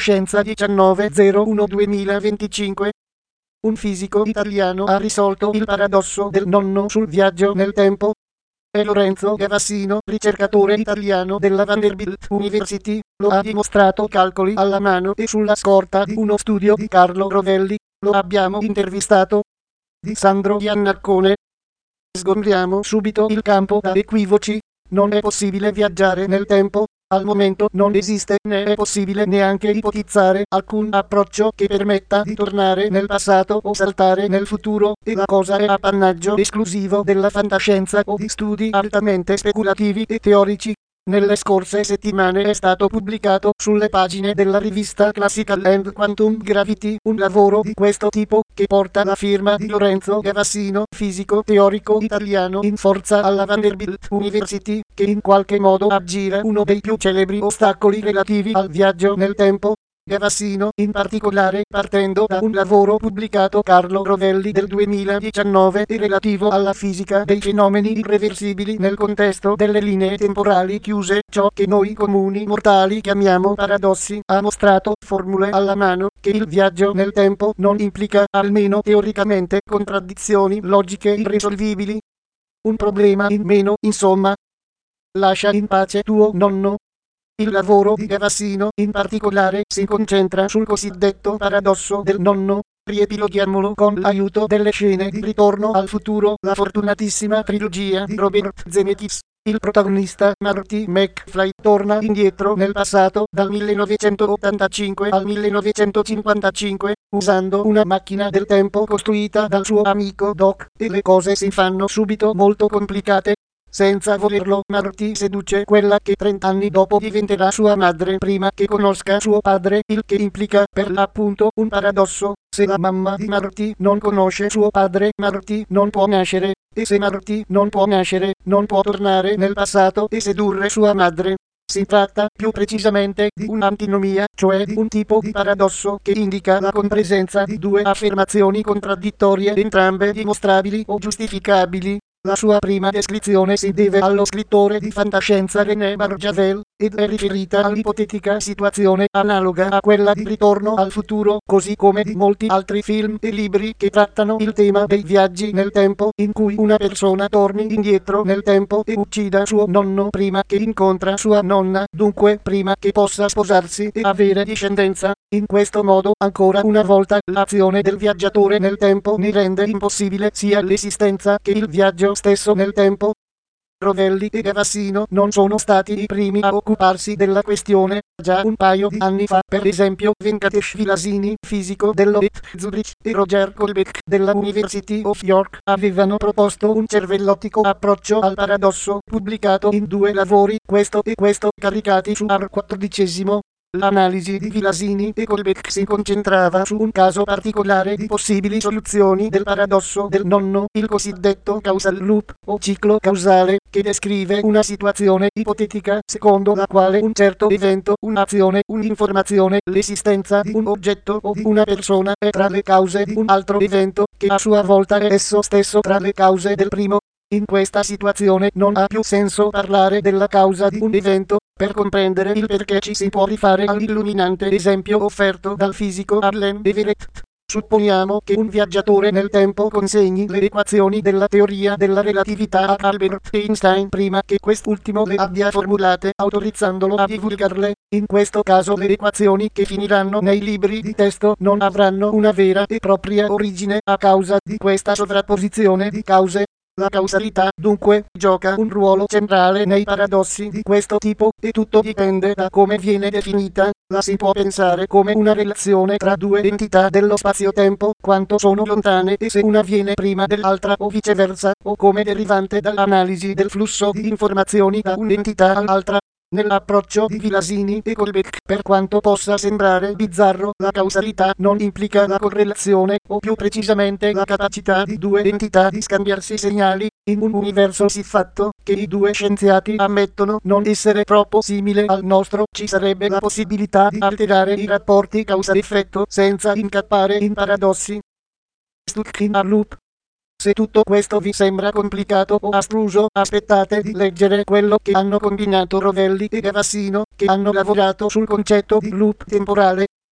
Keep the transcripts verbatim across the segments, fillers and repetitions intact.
Fantascienza diciannove zero uno duemilaventicinque. Un fisico italiano ha risolto il paradosso del nonno sul viaggio nel tempo. È Lorenzo Gavassino, ricercatore italiano della Vanderbilt University, lo ha dimostrato calcoli alla mano e sulla scorta di uno studio di Carlo Rovelli. Lo abbiamo intervistato. Di Sandro Iannaccone. Sgombriamo subito il campo da equivoci. Non è possibile viaggiare nel tempo. Al momento non esiste né è possibile neanche ipotizzare alcun approccio che permetta di tornare nel passato o saltare nel futuro, e la cosa è appannaggio esclusivo della fantascienza o di studi altamente speculativi e teorici. Nelle scorse settimane è stato pubblicato sulle pagine della rivista Classical and Quantum Gravity un lavoro di questo tipo, che porta la firma di Lorenzo Gavassino, fisico teorico italiano in forza alla Vanderbilt University, che in qualche modo aggira uno dei più celebri ostacoli relativi al viaggio nel tempo. Gavassino, in particolare, partendo da un lavoro pubblicato Carlo Rovelli del duemiladiciannove e relativo alla fisica dei fenomeni irreversibili nel contesto delle linee temporali chiuse, ciò che noi comuni mortali chiamiamo paradossi, ha mostrato, formule alla mano, che il viaggio nel tempo non implica, almeno teoricamente, contraddizioni logiche irrisolvibili. Un problema in meno, insomma. Lascia in pace tuo nonno. Il lavoro di Gavassino, in particolare, si concentra sul cosiddetto paradosso del nonno. Riepiloghiamolo con l'aiuto delle scene di Ritorno al futuro, la fortunatissima trilogia di Robert Zemeckis. Il protagonista, Marty McFly, torna indietro nel passato dal millenovecentottantacinque al millenovecentocinquantacinque, usando una macchina del tempo costruita dal suo amico Doc, e le cose si fanno subito molto complicate. Senza volerlo, Marty seduce quella che trent'anni dopo diventerà sua madre prima che conosca suo padre, il che implica per l'appunto un paradosso. Se la mamma di Marty non conosce suo padre, Marty non può nascere, e se Marty non può nascere, non può tornare nel passato e sedurre sua madre. Si tratta, più precisamente, di un'antinomia, cioè di un tipo di paradosso che indica la compresenza di due affermazioni contraddittorie, entrambe dimostrabili o giustificabili. La sua prima descrizione si deve allo scrittore di fantascienza René Barjavel, ed è riferita all'ipotetica situazione analoga a quella di Ritorno al futuro, così come di molti altri film e libri che trattano il tema dei viaggi nel tempo, in cui una persona torni indietro nel tempo e uccida suo nonno prima che incontra sua nonna, dunque prima che possa sposarsi e avere discendenza. In questo modo, ancora una volta, l'azione del viaggiatore nel tempo ne rende impossibile sia l'esistenza che il viaggio stesso nel tempo. Rovelli e Gavassino non sono stati i primi a occuparsi della questione. Già un paio di anni fa, per esempio, Venkatesh Vilasini, fisico dello E T H Zurich, e Roger Colbeck della University of York avevano proposto un cervellotico approccio al paradosso, pubblicato in due lavori, questo e questo, caricati su A R quattordicesimo. L'analisi di Vilasini e Colbeck si concentrava su un caso particolare di possibili soluzioni del paradosso del nonno, il cosiddetto causal loop, o ciclo causale, che descrive una situazione ipotetica secondo la quale un certo evento, un'azione, un'informazione, l'esistenza di un oggetto o di una persona è tra le cause di un altro evento, che a sua volta è esso stesso tra le cause del primo. In questa situazione non ha più senso parlare della causa di un evento. Per comprendere il perché ci si può rifare all'illuminante esempio offerto dal fisico Arlen Everett. Supponiamo che un viaggiatore nel tempo consegni le equazioni della teoria della relatività a Albert Einstein prima che quest'ultimo le abbia formulate, autorizzandolo a divulgarle. In questo caso le equazioni che finiranno nei libri di testo non avranno una vera e propria origine a causa di questa sovrapposizione di cause. La causalità, dunque, gioca un ruolo centrale nei paradossi di questo tipo, e tutto dipende da come viene definita. La si può pensare come una relazione tra due entità dello spazio-tempo, quanto sono lontane e se una viene prima dell'altra o viceversa, o come derivante dall'analisi del flusso di informazioni da un'entità all'altra. Nell'approccio di Vilasini e Colbeck, per quanto possa sembrare bizzarro, la causalità non implica la correlazione, o più precisamente la capacità di due entità di scambiarsi segnali, in un universo siffatto, che i due scienziati ammettono non essere troppo simile al nostro. Ci sarebbe la possibilità di alterare i rapporti causa-effetto senza incappare in paradossi. Stuck in a loop. Se tutto questo vi sembra complicato o astruso, aspettate di leggere quello che hanno combinato Rovelli e Gavassino, che hanno lavorato sul concetto di loop temporale.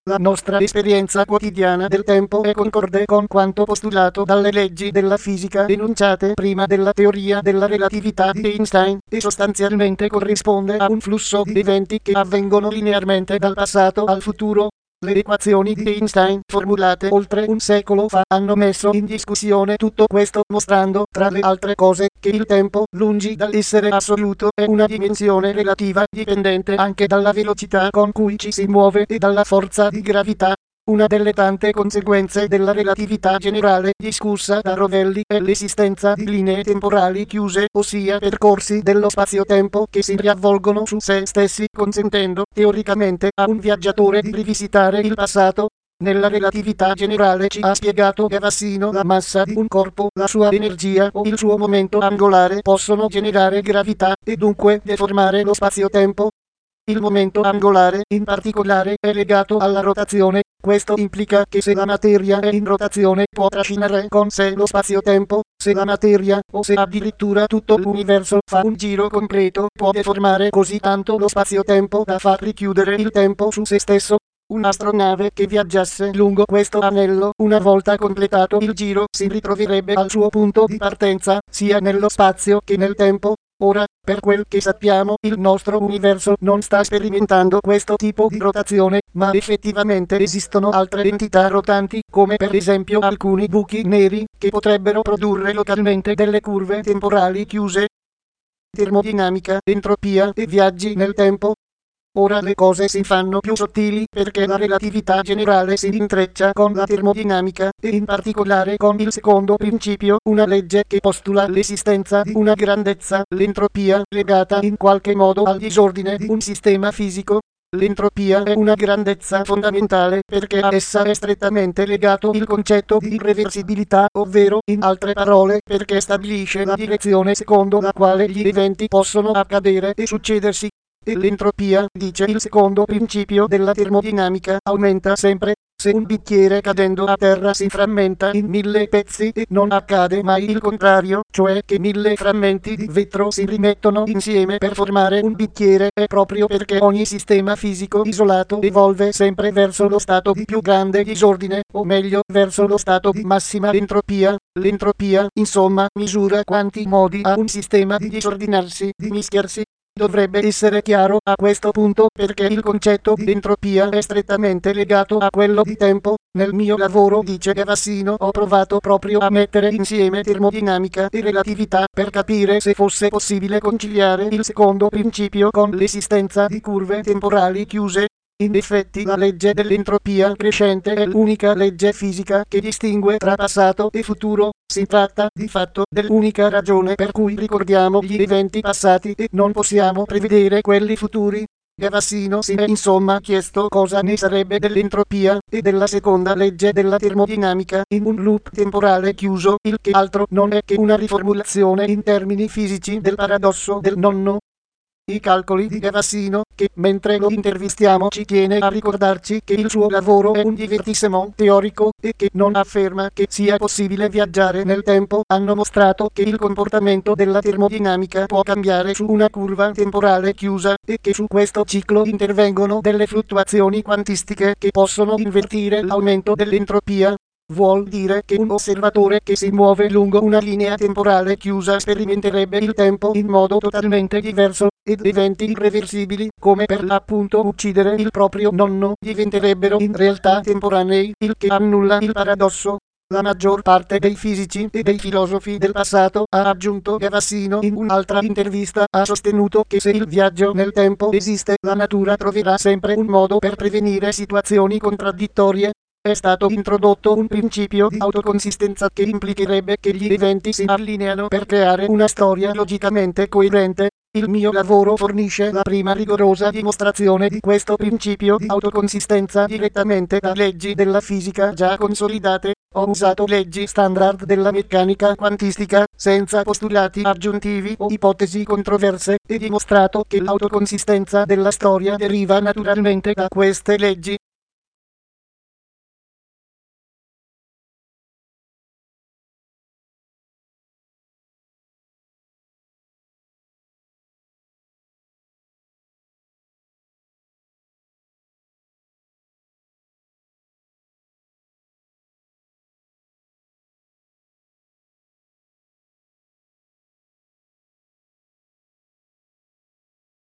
La nostra esperienza quotidiana del tempo è concorde con quanto postulato dalle leggi della fisica enunciate prima della teoria della relatività di Einstein, e sostanzialmente corrisponde a un flusso di eventi che avvengono linearmente dal passato al futuro. Le equazioni di Einstein, formulate oltre un secolo fa, hanno messo in discussione tutto questo, mostrando, tra le altre cose, che il tempo, lungi dall'essere assoluto, è una dimensione relativa, dipendente anche dalla velocità con cui ci si muove e dalla forza di gravità. Una delle tante conseguenze della relatività generale discussa da Rovelli è l'esistenza di linee temporali chiuse, ossia percorsi dello spazio-tempo che si riavvolgono su se stessi, consentendo, teoricamente, a un viaggiatore di rivisitare il passato. Nella relatività generale ci ha spiegato Gavassino la massa di un corpo, la sua energia o il suo momento angolare possono generare gravità, e dunque deformare lo spazio-tempo. Il momento angolare, in particolare, è legato alla rotazione. Questo implica che se la materia è in rotazione può trascinare con sé lo spazio-tempo. Se la materia, o se addirittura tutto l'universo, fa un giro completo, può deformare così tanto lo spazio-tempo da far richiudere il tempo su se stesso. Un'astronave che viaggiasse lungo questo anello, una volta completato il giro, si ritroverebbe al suo punto di partenza, sia nello spazio che nel tempo. Ora, per quel che sappiamo, il nostro universo non sta sperimentando questo tipo di rotazione, ma effettivamente esistono altre entità rotanti, come per esempio alcuni buchi neri, che potrebbero produrre localmente delle curve temporali chiuse. Termodinamica, entropia e viaggi nel tempo. Ora le cose si fanno più sottili perché la relatività generale si intreccia con la termodinamica, e in particolare con il secondo principio, una legge che postula l'esistenza di una grandezza, l'entropia, legata in qualche modo al disordine di un sistema fisico. L'entropia è una grandezza fondamentale perché a essa è strettamente legato il concetto di irreversibilità, ovvero, in altre parole, perché stabilisce la direzione secondo la quale gli eventi possono accadere e succedersi. E l'entropia, dice il secondo principio della termodinamica, aumenta sempre. Se un bicchiere cadendo a terra si frammenta in mille pezzi e non accade mai il contrario, cioè che mille frammenti di vetro si rimettono insieme per formare un bicchiere, è proprio perché ogni sistema fisico isolato evolve sempre verso lo stato di più grande disordine, o meglio, verso lo stato di massima entropia. L'entropia, insomma, misura quanti modi ha un sistema di disordinarsi, di mischiarsi. Dovrebbe essere chiaro a questo punto perché il concetto di entropia è strettamente legato a quello di tempo. Nel mio lavoro, dice Gavassino, ho provato proprio a mettere insieme termodinamica e relatività per capire se fosse possibile conciliare il secondo principio con l'esistenza di curve temporali chiuse. In effetti la legge dell'entropia crescente è l'unica legge fisica che distingue tra passato e futuro. Si tratta, di fatto, dell'unica ragione per cui ricordiamo gli eventi passati e non possiamo prevedere quelli futuri. Gavassino si è insomma chiesto cosa ne sarebbe dell'entropia e della seconda legge della termodinamica in un loop temporale chiuso, il che altro non è che una riformulazione in termini fisici del paradosso del nonno. I calcoli di Gavassino, che mentre lo intervistiamo ci tiene a ricordarci che il suo lavoro è un divertissement teorico e che non afferma che sia possibile viaggiare nel tempo, hanno mostrato che il comportamento della termodinamica può cambiare su una curva temporale chiusa, e che su questo ciclo intervengono delle fluttuazioni quantistiche che possono invertire l'aumento dell'entropia. Vuol dire che un osservatore che si muove lungo una linea temporale chiusa sperimenterebbe il tempo in modo totalmente diverso, ed eventi irreversibili, come per l'appunto uccidere il proprio nonno, diventerebbero in realtà temporanei, il che annulla il paradosso. La maggior parte dei fisici e dei filosofi del passato, ha aggiunto Gavassino in un'altra intervista, ha sostenuto che se il viaggio nel tempo esiste, la natura troverà sempre un modo per prevenire situazioni contraddittorie. È stato introdotto un principio di autoconsistenza che implicherebbe che gli eventi si allineano per creare una storia logicamente coerente. Il mio lavoro fornisce la prima rigorosa dimostrazione di questo principio di autoconsistenza direttamente da leggi della fisica già consolidate. Ho usato leggi standard della meccanica quantistica, senza postulati aggiuntivi o ipotesi controverse, e dimostrato che l'autoconsistenza della storia deriva naturalmente da queste leggi.